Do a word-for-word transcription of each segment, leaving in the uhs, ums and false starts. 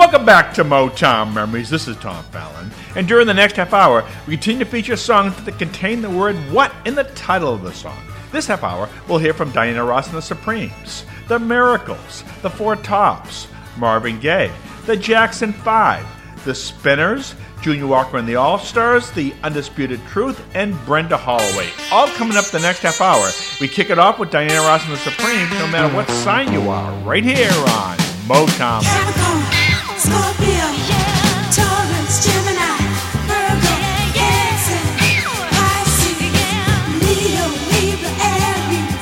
Welcome back to Motown Memories. This is Tom Fallon. And during the next half hour, we continue to feature songs that contain the word "what" in the title of the song. This half hour, we'll hear from Diana Ross and the Supremes, The Miracles, The Four Tops, Marvin Gaye, The Jackson Five, The Spinners, Junior Walker and the All-Stars, The Undisputed Truth, and Brenda Holloway. All coming up the next half hour. We kick it off with Diana Ross and the Supremes, no matter what sign you are, right here on Motown. Capricorn, Scorpio, Taurus, Gemini, Virgo, Cancer, Pisces, Leo, Libra, Aries,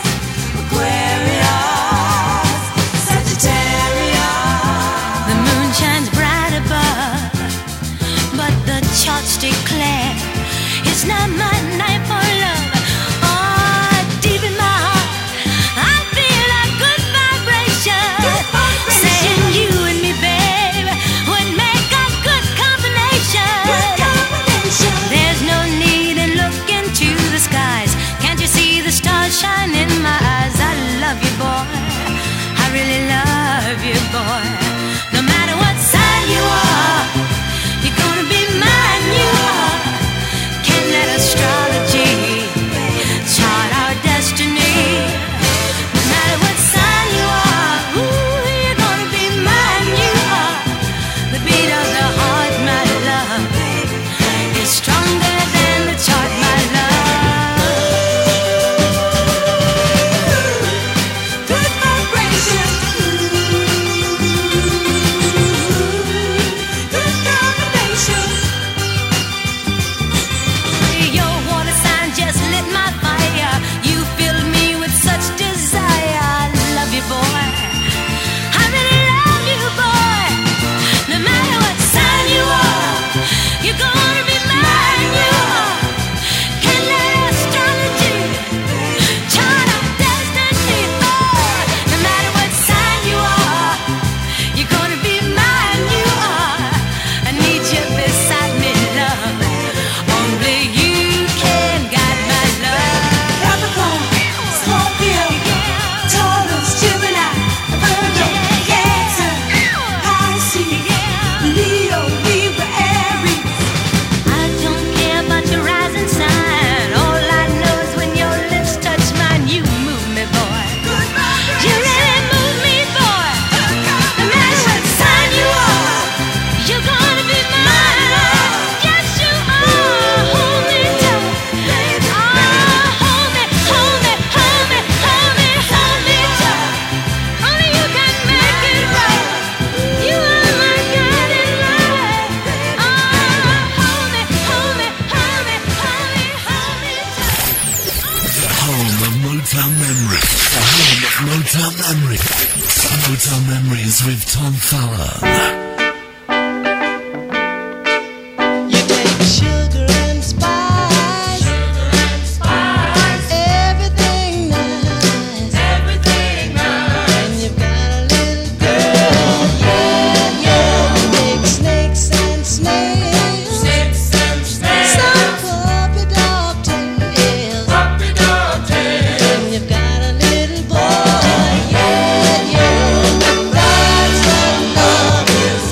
Aquarius, Sagittarius. The moon shines bright above, but the charts declare it's not my night for love. Oh, deep in my heart, I feel a good vibration, Good vibration. saying you and me, babe, would make a good combination. Good combination. There's no need in looking to the skies. Can't you see the stars shine in my eyes? I love you, boy. I really love you, boy. No matter what sign you are, you're gonna be mine. You are. Can't let astrology chart our destiny. No matter what sign you are, ooh, you're gonna be mine. You are. The beat of the heart, my love, is stronger than the chart, my love. Good vibration. Good combination. Your water sign just lit my fire. You filled me with such desire. I love you, boy. I really love you, boy. No matter what sign you are, you're gonna be mine. You are. Can't let astrology chart our destiny. Oh, no matter what sign you are, you're gonna be mine. You are. I need you beside me, love. Only you can guide my love. Capricorn, Scorpio, Taurus, Gemini, Virgo, Cancer, Pisces, Leo, Libra, Aries. I don't care about your rising sign. All I know is when your lips touch mine, you move me, boy. Good You vibration. really move me, boy. No matter what sign you are, you're gonna be mine. Yes, you are. Hold me tight. Oh, hold me, hold me, hold me, hold me, hold me tight. Only you can make it right. You are my guiding light. Oh, hold me, hold me, hold me, hold me, hold me tight. The home of Motown Memories. The home of Motown Memories. Motown Memories with Tom Fallon. You take sugar and spice, everything nice, and you've got a little girl, yeah, yeah. You make snakes and snails, some puppy dog tails, and you've got a little boy, yeah, yeah. That's what love is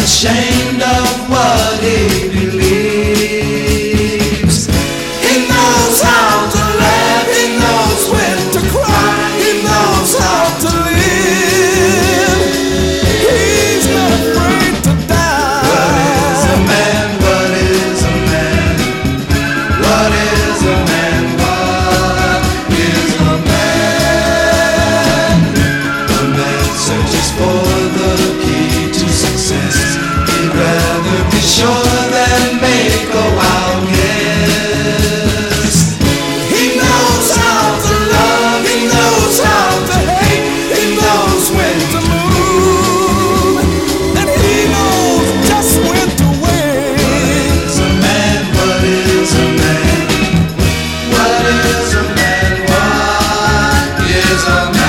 ashamed of what he believes. He knows how to laugh, he knows when to cry, he knows how to live. He's not afraid to die. What is a man? What is a man? What is a man? What is a man? A man searches for the key to success. He'd rather be sure than make a wild guess. He knows how to love, he knows how to hate, he knows when to move, and he knows just when to wait. What is a man? What is a man? What is a man? What is a man?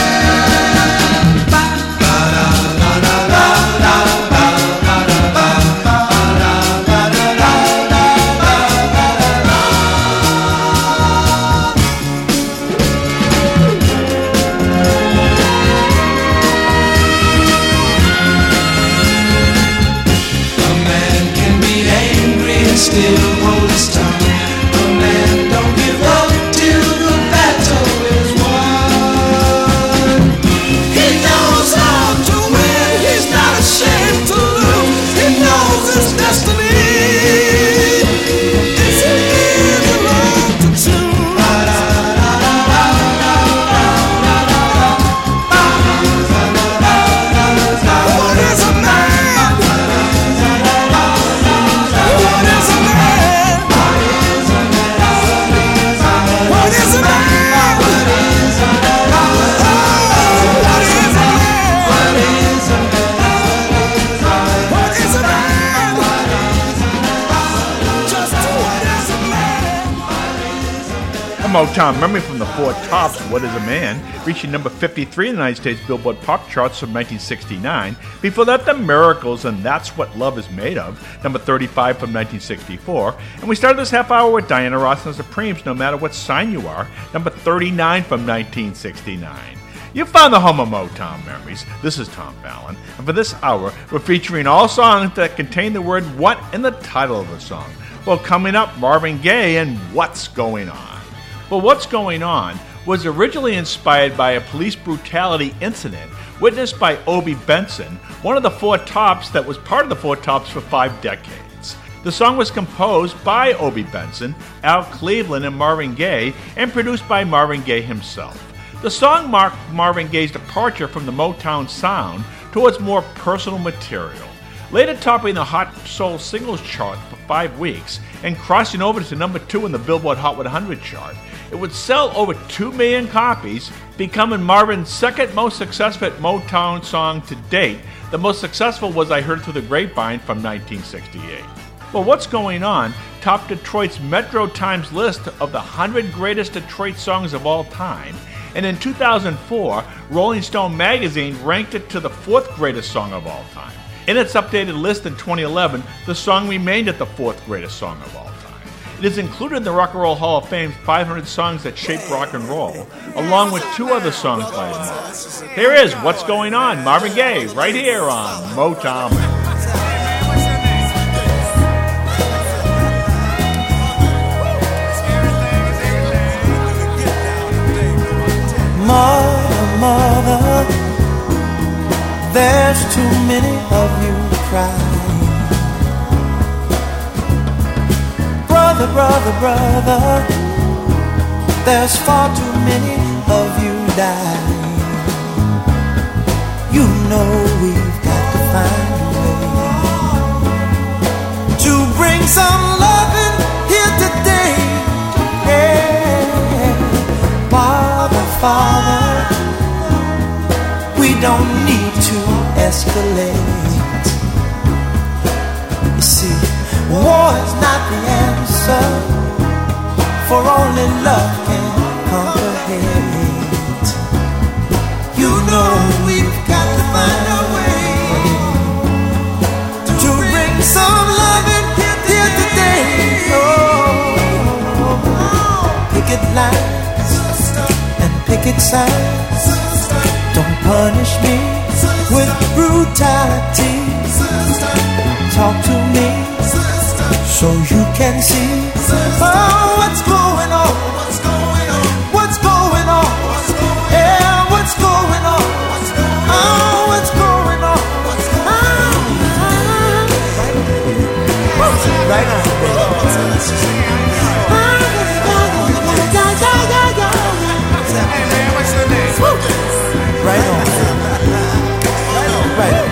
Still hold his tongue. A man don't give up till the battle is won. He knows how to win, he's not ashamed to lose. He knows his destiny. It's his alone to choose. What is a man? What is a man? What is a man? What is a man? Just what is a man? A Motown memory from the Four Tops, What is a Man, reaching number fifty-three in the United States Billboard Pop Charts from nineteen sixty-nine. Before that, The Miracles and That's What Love Is Made Of, number thirty-five from nineteen sixty-four. And we started this half hour with Diana Ross and the Supremes, No Matter What Sign You Are, number thirty-nine from nineteen sixty-nine. You found the home of Motown memories. This is Tom Fallon, and for this hour, we're featuring all songs that contain the word "what" in the title of the song. Well, coming up, Marvin Gaye and What's Going On. Well, What's Going On was originally inspired by a police brutality incident witnessed by Obie Benson, one of the Four Tops that was part of the Four Tops for five decades. The song was composed by Obie Benson, Al Cleveland, and Marvin Gaye, and produced by Marvin Gaye himself. The song marked Marvin Gaye's departure from the Motown sound towards more personal material. Later topping the Hot Soul Singles chart for five weeks and crossing over to number two in the Billboard Hot one hundred chart, it would sell over two million copies, becoming Marvin's second most successful Motown song to date. The most successful was I Heard Through the Grapevine from nineteen sixty-eight. Well, What's Going On topped Detroit's Metro Times list of the one hundred greatest Detroit songs of all time, and in two thousand four, Rolling Stone magazine ranked it to the fourth greatest song of all time. In its updated list in twenty eleven, the song remained at the fourth greatest song of all time. It is included in the Rock and Roll Hall of Fame's five hundred songs that shaped rock and roll, along with two other songs by him. Here is What's Going On, Marvin Gaye, right here on Motown. Mother, mother, there's too many of you crying. Brother, brother, brother, there's far too many of you dying. You know we've got to find a way to bring some loving here today. Yeah. Father, Father, we don't need to escalate. You see, war is not the answer, for only love can conquer hate. You know we've got to find a way to bring some loving here today. Oh, picket lines and picket signs, don't punish me with brutality. so you can see oh, what's going on, what's going on, what's going on, yeah, what's going on, oh, what's going on, what's going on, right on, hey man, what's the name? Right on, right on.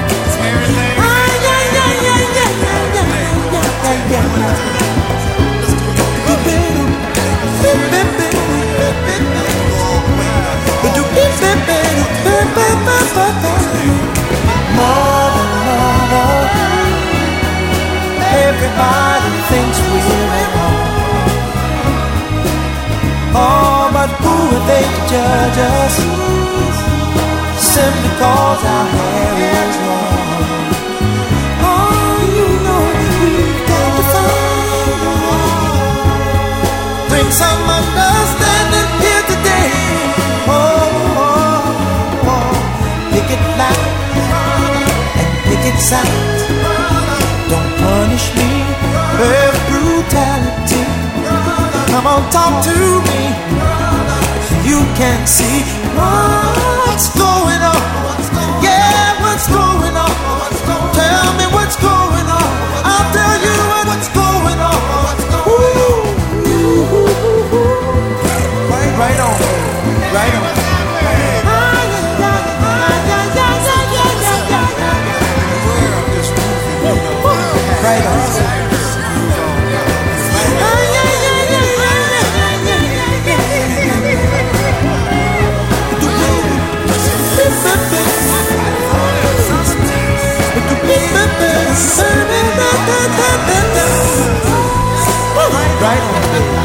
Mother, mother, everybody thinks we're at home. Oh, but who are they to judge us? Simply cause our hair is long. Oh, you know we've got to find bring some understanding here today. Oh, oh, oh. Pick it loud and pick it sound. Don't punish me with brutality. Come on, talk to me so you can see what's going on. Yeah, what's going on? Tell me what's going on. I'll tell you what's going on. Ooh. Right on, right on. Right on. Right on.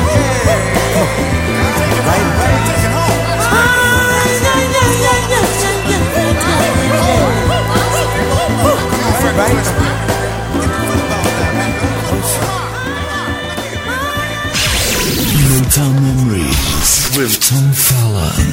Motown Memories with Tom Fallon.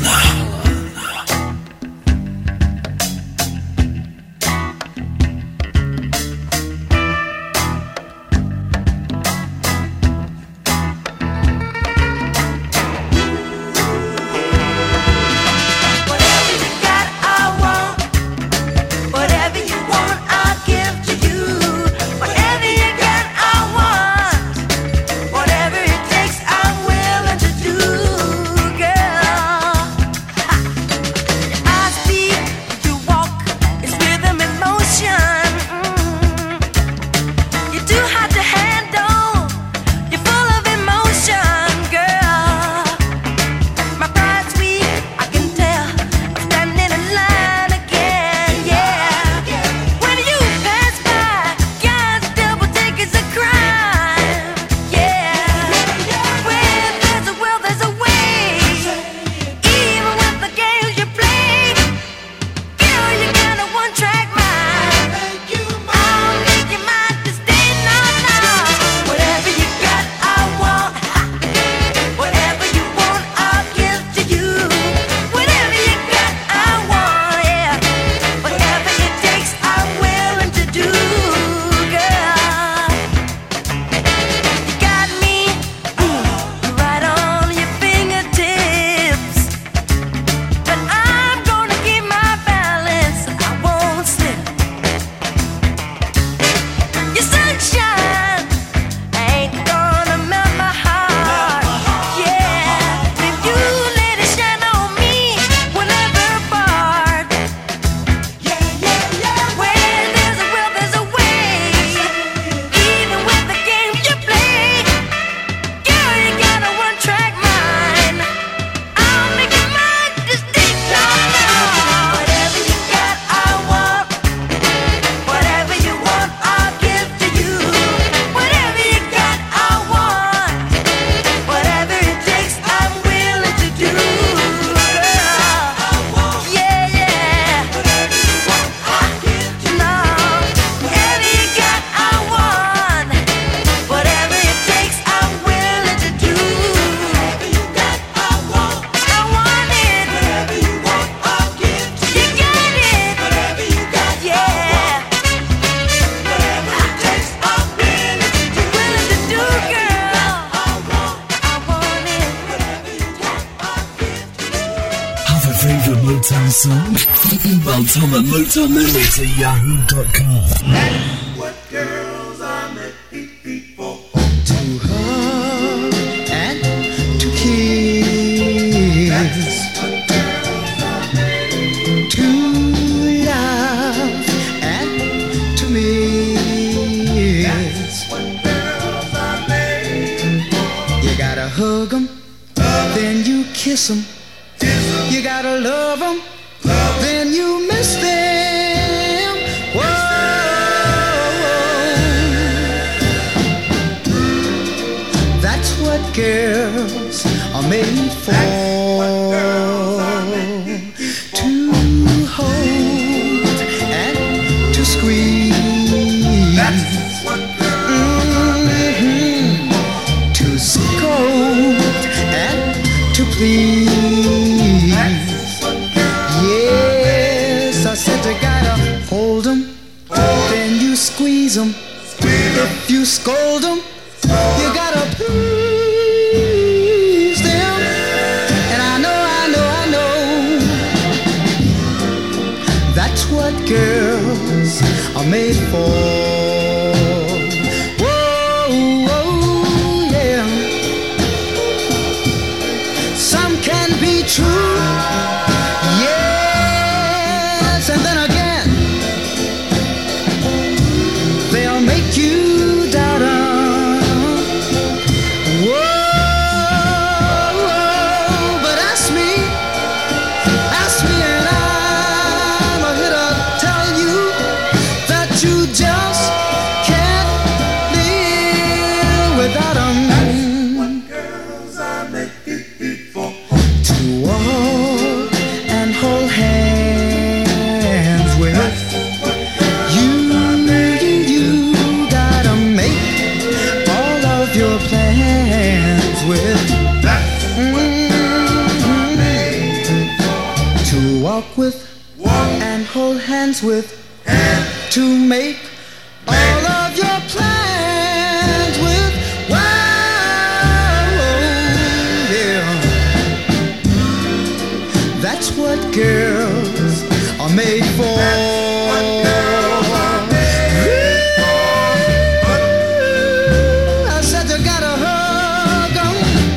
Whatever it takes, I'm willing to do, girl. song? Well, Tom at Motown Memories at yahoo dot com. That's what girls are made for. To hug and to kiss. That's what girls are made. To love and to miss. That's what girls are made for. You gotta hug 'em, then you kiss 'em. You gotta love 'em, then you miss them. Whoa. That's what girls are made for. To hold and to squeeze. That's what girls are made for. To scold and to please. Yes, I said you gotta hold 'em, then you squeeze 'em. If you scold 'em, you gotta please them. And I know, I know, I know, that's what girls are made for. Whoa, whoa, yeah. Some can be true, yes, and then again they'll make you doubt 'em. Whoa, whoa, but ask me, ask me, and I'm here to tell you that you just can't live without 'em. To walk and hold hands with you, you, you gotta make all of your plans with. Mm-hmm. To walk with and hold hands with, to make all of your plans with. Wow, yeah. That's what girls are made for. Ooh, I said you gotta hug 'em.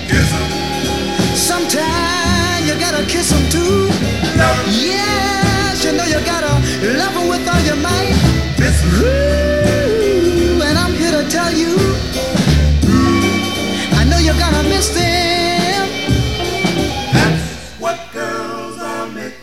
Sometimes you gotta kiss 'em too. Yes, you know you gotta love 'em with all your might. Ooh, and I'm here to tell you, I know you're gonna miss them. That's what girls are made.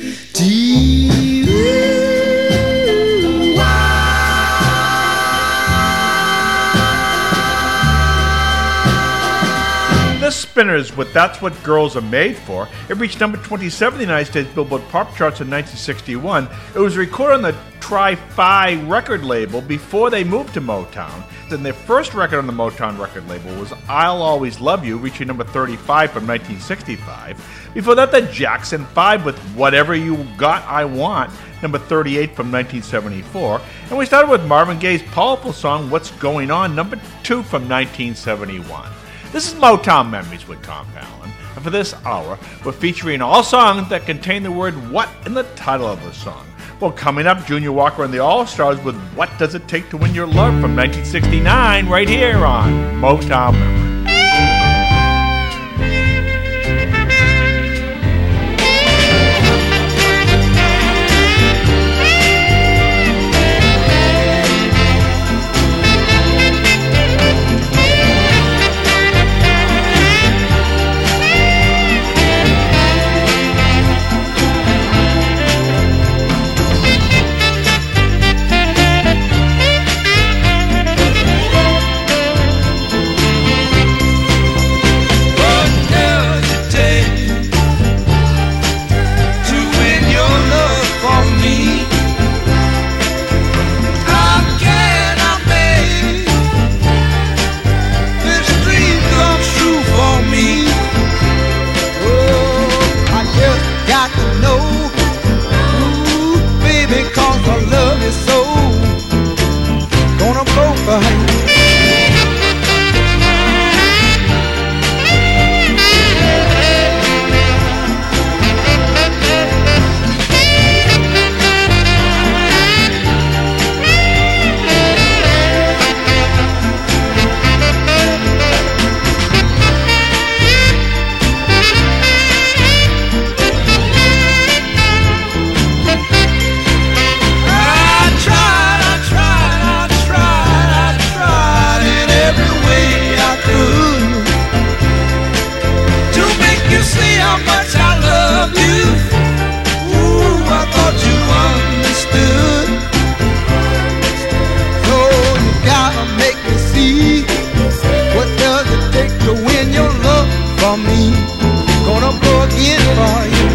The Spinners with That's What Girls Are Made For. It reached number twenty-seven in the United States Billboard Pop Charts in nineteen sixty-one. It was recorded on the Tri-Fi record label before they moved to Motown. Then their first record on the Motown record label was I'll Always Love You, reaching number thirty-five from nineteen sixty-five. Before that, the Jackson five with Whatever You Got I Want, number thirty-eight from nineteen seventy-four. And we started with Marvin Gaye's powerful song What's Going On, number two from nineteen seventy-one. This is Motown Memories with Tom Fallon, and for this hour, we're featuring all songs that contain the word what in the title of the song. Well, coming up, Junior Walker and the All-Stars with What Does It Take to Win Your Love from nineteen sixty-nine, right here on Motown Memories. Thank be. What does it take to win your love from me? Gonna go again for you.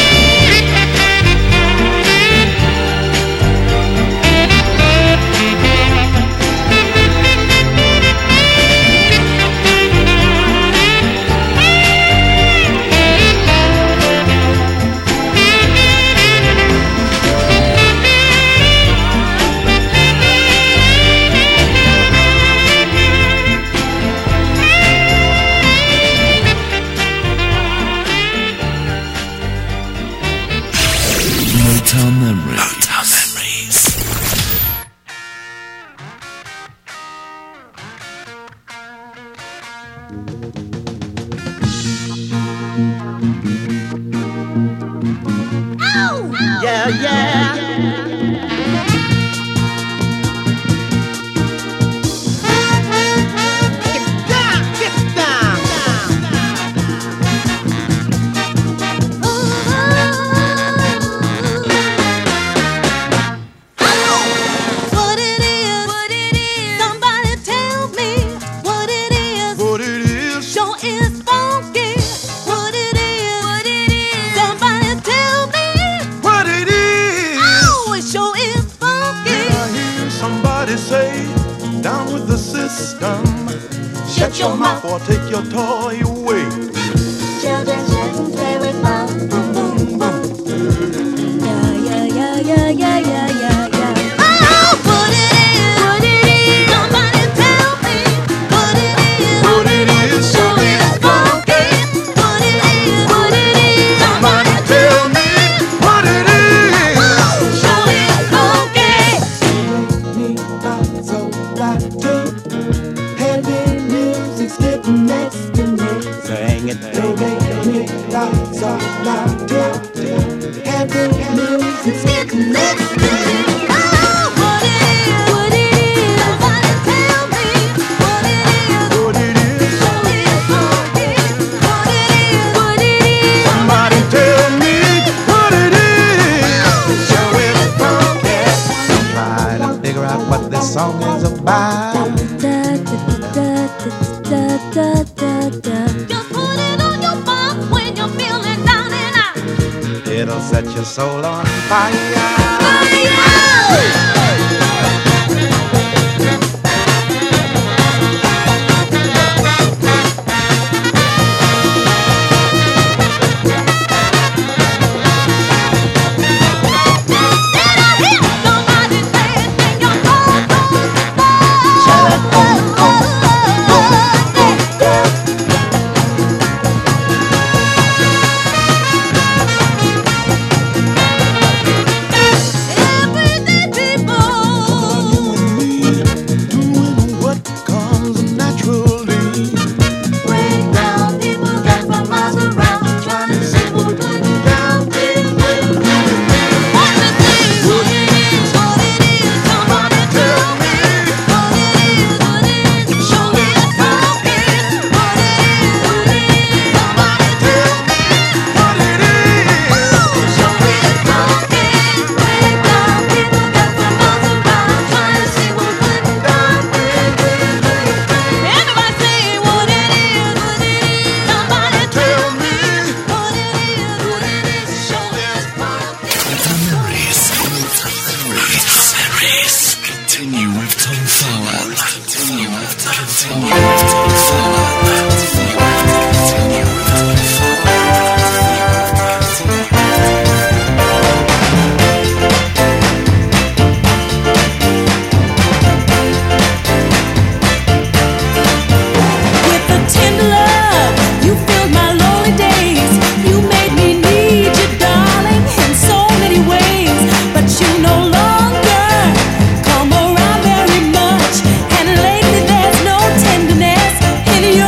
Motown Memories. Motown Memories. Yeah, yeah. Get down, get down. What it is, what it is. Somebody tell me what it is. What it is, Sure is funky. What it is, what it is. Somebody tell me. what it is. Oh, it sure is funky. Did I hear somebody say, down with the system? Shut your mouth or take your toy away. Children shouldn't play with bomb, boom, boom, boom. Yeah, yeah, yeah, yeah, yeah, yeah, yeah, yeah. Oh, what it is, what it is. Somebody tell me what it is. What it is, Sure is funky. What it is, what it is. somebody tell me what it is. Oh, sure is funky. Me out so latte, heavy music's getting next to me. Sing it, don't make me out so latte, heavy music's getting next to me. Oh, what it is, what it is. Somebody tell me what it is. What it is, Sure is funky. What it is, what it is. somebody tell me what it is. Show it funky. Try to figure out what this song is about. Just put it on your mouth when you're feeling down and out. It'll set your soul on fire. Somebody say it in your heart. Any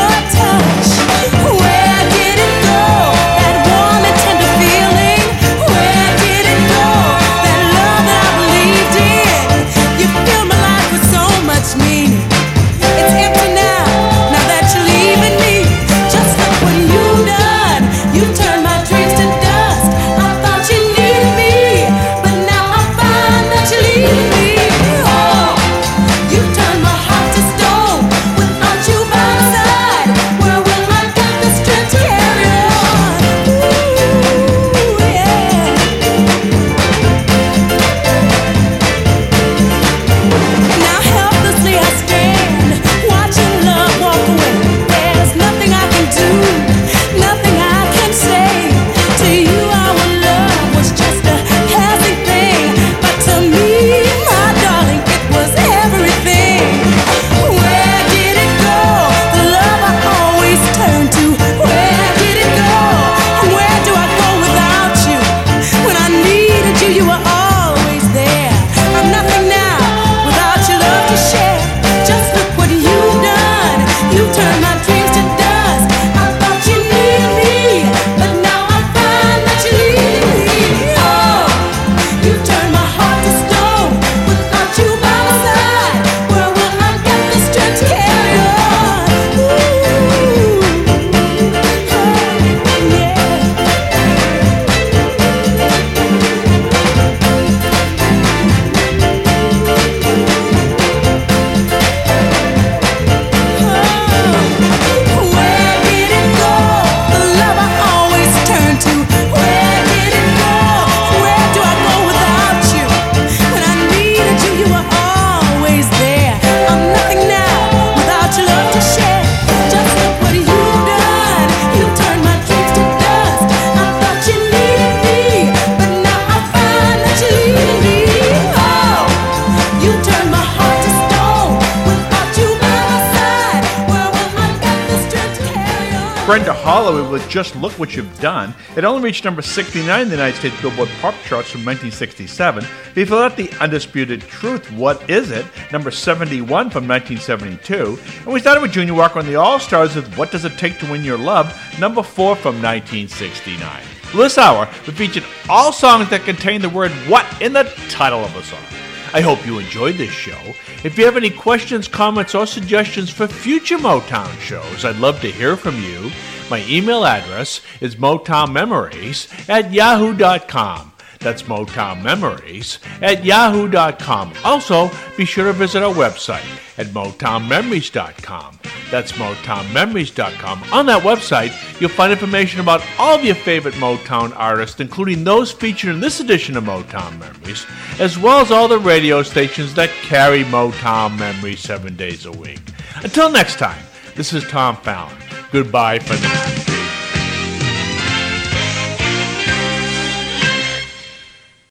Brenda Holloway with Just Look What You've Done. It only reached number sixty-nine in the United States Billboard Pop Charts from nineteen sixty-seven. Before that, The Undisputed Truth, What Is It? Number seventy-one from nineteen seventy-two. And we started with Junior Walker and the All-Stars with What Does It Take to Win Your Love? Number four from nineteen sixty-nine. This hour, we featured all songs that contain the word what in the title of a song. I hope you enjoyed this show. If you have any questions, comments, or suggestions for future Motown shows, I'd love to hear from you. My email address is motownmemories at yahoo dot com. That's motownmemories at yahoo dot com. Also, be sure to visit our website at motown memories dot com. That's motown memories dot com. On that website, you'll find information about all of your favorite Motown artists, including those featured in this edition of Motown Memories, as well as all the radio stations that carry Motown Memories seven days a week. Until next time, this is Tom Fallon. Goodbye for now.